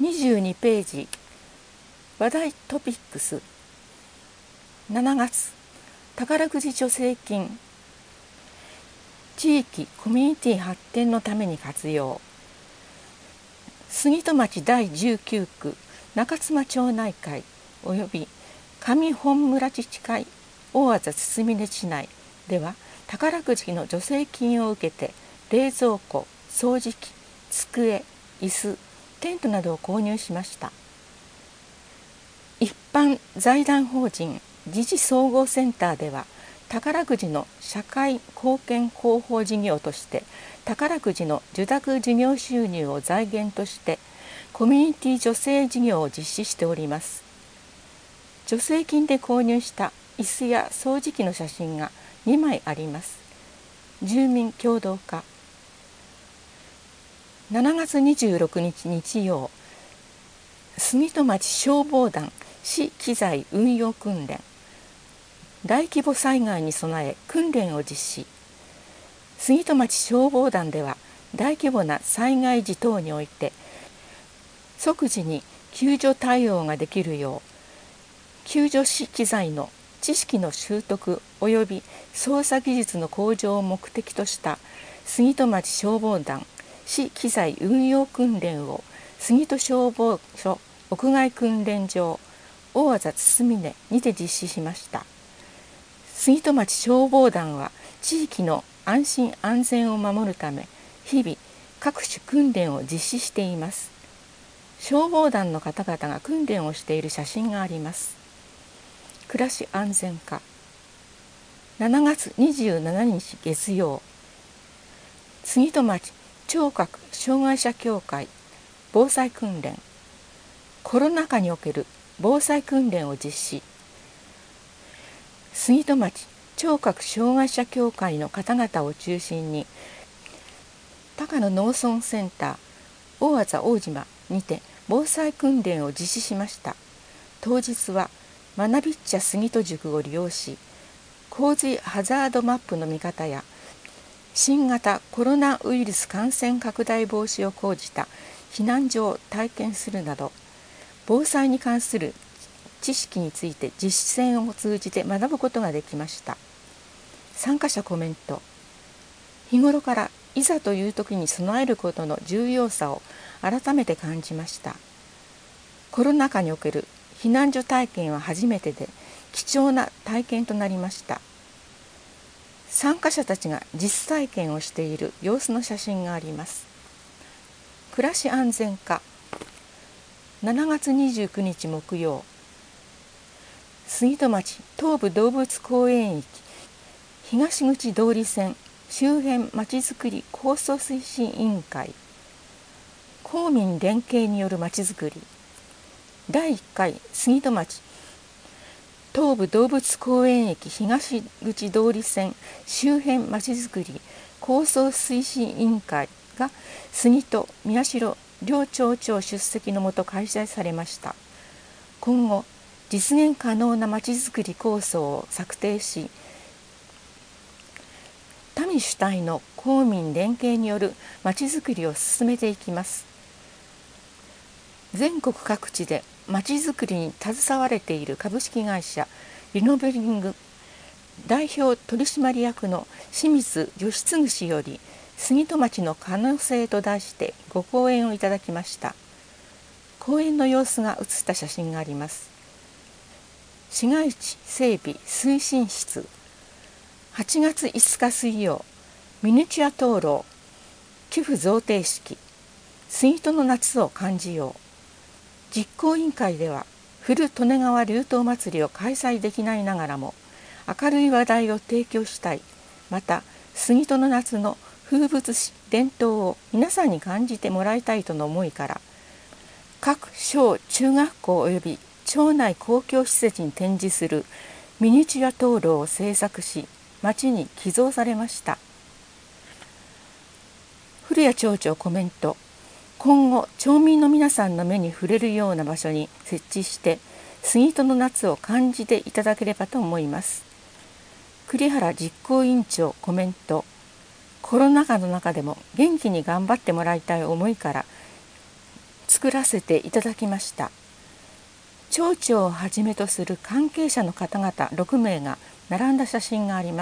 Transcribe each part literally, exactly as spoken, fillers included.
にじゅうにページ話題トピックス。しちがつ宝くじ助成金、地域コミュニティ発展のために活用。杉戸町だいじゅうきゅうく中妻町内会および上本村自治会大字堤根市内では、宝くじの助成金を受けて冷蔵庫、掃除機、机、椅子、テントなどを購入しました。一般財団法人時事総合センターでは、宝くじの社会貢献広報事業として宝くじの受託事業収入を財源としてコミュニティ助成事業を実施しております。助成金で購入した椅子や掃除機の写真がにまいあります。住民共同化。しちがつにじゅうろくにち日曜、杉戸町消防団市機材運用訓練。大規模災害に備え訓練を実施。杉戸町消防団では、大規模な災害時等において即時に救助対応ができるよう、救助士機材の知識の習得及び操作技術の向上を目的とした杉戸町消防団市機材運用訓練を杉戸消防署屋外訓練場大字堤根にて実施しました。杉戸町消防団は地域の安心安全を守るため日々各種訓練を実施しています。消防団の方々が訓練をしている写真があります。暮らし安全課。しちがつにじゅうしちにち月曜、杉戸町聴覚障害者協会防災訓練。コロナ禍における防災訓練を実施。杉戸町聴覚障害者協会の方々を中心に高野農村センター大字大島にて防災訓練を実施しました。当日は学びっちゃ杉戸塾を利用し、洪水ハザードマップの見方や新型コロナウイルス感染拡大防止を講じた避難所を体験するなど、防災に関する知識について実践を通じて学ぶことができました。参加者コメント。日頃からいざという時に備えることの重要さを改めて感じました。コロナ禍における避難所体験は初めてで貴重な体験となりました。参加者たちが実体験をしている様子の写真があります。暮らし安全課。しちがつにじゅうくにち木曜、杉戸町東武動物公園駅東口通り線周辺まちづくり構想推進委員会公民連携によるまちづくりだいいっかい杉戸町東武動物公園駅東口通り線周辺まちづくり構想推進委員会が杉戸宮代両町長出席のもと開催されました。今後実現可能なまちづくり構想を策定し、多味主体の公民連携によるまちづくりを進めていきます。全国各地でまちづくりに携われている株式会社リノベリング代表取締役の清水義嗣氏より、杉戸町の可能性と題してご講演をいただきました。講演の様子が写った写真があります。市街地整備推進室。はちがついつか水曜、ミニチュア灯籠寄付贈呈式杉戸の夏を感じよう。実行委員会では古利根川流湯祭りを開催できないながらも明るい話題を提供したい、また杉戸の夏の風物詩伝統を皆さんに感じてもらいたいとの思いから、各小中学校及び町内公共施設に展示するミニチュア灯籠を制作し、町に寄贈されました。古谷町長コメント。今後町民の皆さんの目に触れるような場所に設置して杉戸の夏を感じていただければと思います。栗原実行委員長コメント。コロナ禍の中でも元気に頑張ってもらいたい思いから作らせていただきました。町長をはじめとする関係者の方々ろくめいが並んだ写真があります。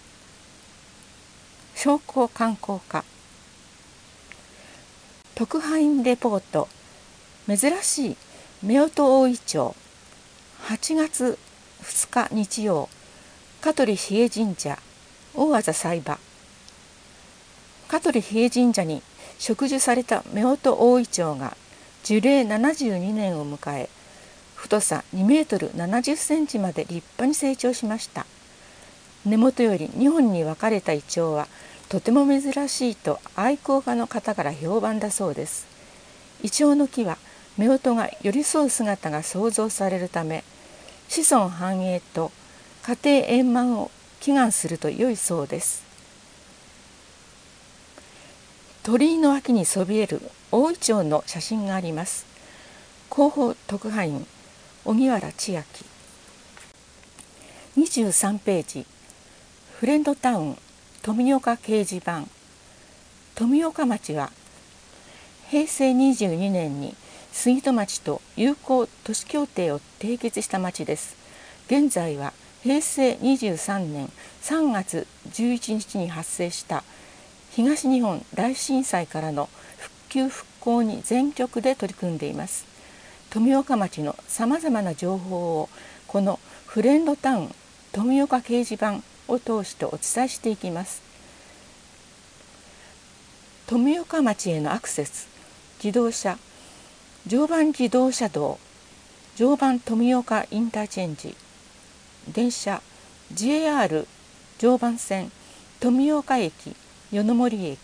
商工観光課。特派員レポート。珍しい夫婦大銀杏。はちがつふつか日曜、香取比叡神社大字祭場。香取比叡神社に植樹された夫婦大銀杏が樹齢ななじゅうにねんを迎え、太さにメートルななじゅっセンチまで立派に成長しました。根元よりにほんに分かれたイチョウはとても珍しいと愛好家の方から評判だそうです。イチョウの木は夫婦が寄り添う姿が想像されるため、子孫繁栄と家庭円満を祈願すると良いそうです。鳥居の脇にそびえる大イチョウの写真があります。広報特派員荻原千秋。にじゅうさんページ。フレンドタウン富岡掲示板。富岡町はへいせいにじゅうにねんに杉戸町と友好都市協定を締結した町です。現在はへいせいにじゅうさんねんさんがつじゅういちにちに発生した東日本大震災からの復旧復興に全力で取り組んでいます。富岡町のさまざまな情報をこのフレンドタウン富岡掲示板を通してお伝えしていきます。富岡町へのアクセス。自動車常磐自動車道常磐富岡インターチェンジ。電車 ジェイアール 常磐線富岡駅夜の森駅。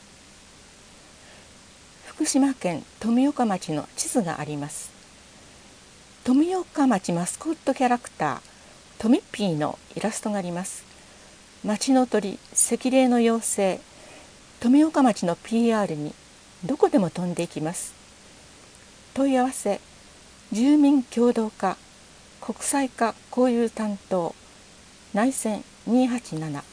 福島県富岡町の地図があります。富岡町マスコットキャラクタートミッピーのイラストがあります。町の鳥赤霊の妖精富岡町の ピーアール にどこでも飛んでいきます。問い合わせ住民協同課国際課交流担当内線にーはちなな。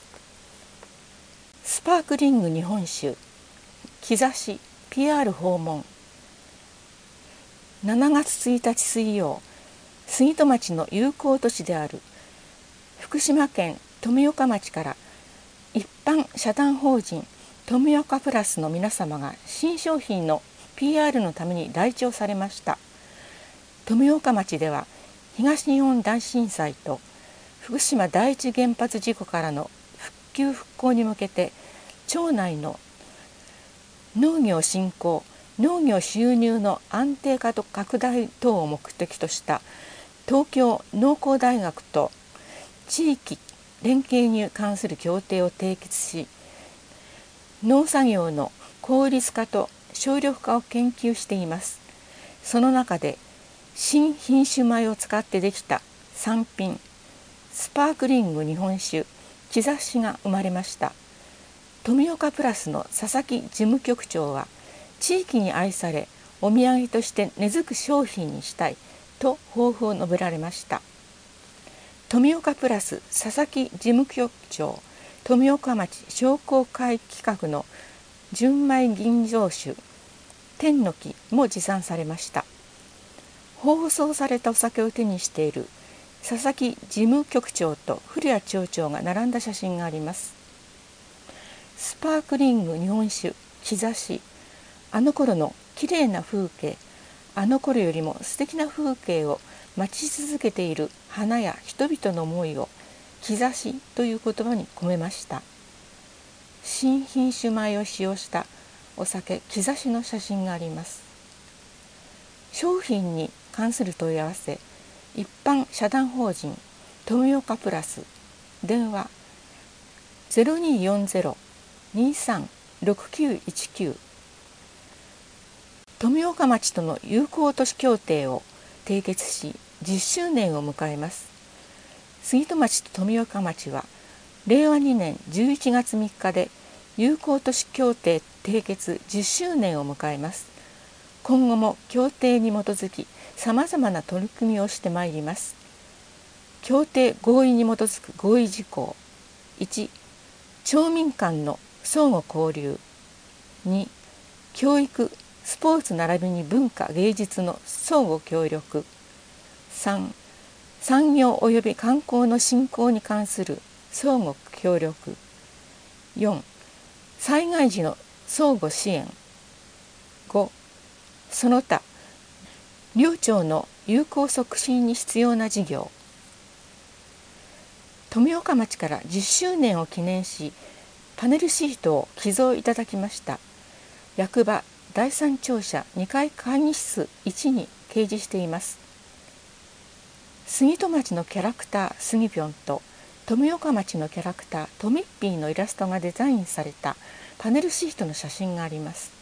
スパークリング日本酒兆し ピーアール 訪問。しちがつついたち水曜、杉戸町の友好都市である福島県富岡町から一般社団法人富岡プラスの皆様が新商品の ピーアール のために来庁されました。富岡町では東日本大震災と福島第一原発事故からの復旧復興に向けて町内の農業振興、農業収入の安定化と拡大等を目的とした東京農工大学と地域連携に関する協定を締結し、農作業の効率化と省力化を研究しています。その中で新品種米を使ってできた産品スパークリング日本酒兆しが生まれました。富岡プラスの佐々木事務局長は、地域に愛されお土産として根付く商品にしたいと抱負を述べられました。富岡プラス佐々木事務局長富岡町商工会企画の純米吟醸酒天の木も持参されました。包装されたお酒を手にしている佐々木事務局長と古谷町長が並んだ写真があります。スパークリング日本酒兆し。あの頃のきれいな風景、あの頃よりも素敵な風景を待ち続けている花や人々の思いを兆しという言葉に込めました。新品種米を使用したお酒兆しの写真があります。商品に関する問い合わせ、一般社団法人富岡プラス、電話 ゼロにーよんゼロ にーさん ろくきゅういちきゅう。富岡町との友好都市協定を締結しじゅっしゅうねんを迎えます。杉戸町と富岡町はれいわにねんじゅういちがつみっかで友好都市協定締結じゅっしゅうねんを迎えます。今後も協定に基づきさまざまな取り組みをしてまいります。協定合意に基づく合意事項。いち、町民間の相互交流。に、教育スポーツ並びに文化芸術の相互協力。さん産業及び観光の振興に関する相互協力。よん災害時の相互支援。ごその他両庁の友好促進に必要な事業。富岡町からじゅっしゅうねんを記念しパネルシートを寄贈いただきました。役場だいさん庁舎にかい会議室いちに掲示しています。杉戸町のキャラクタースギピョンと富岡町のキャラクタートミッピーのイラストがデザインされたパネルシートの写真があります。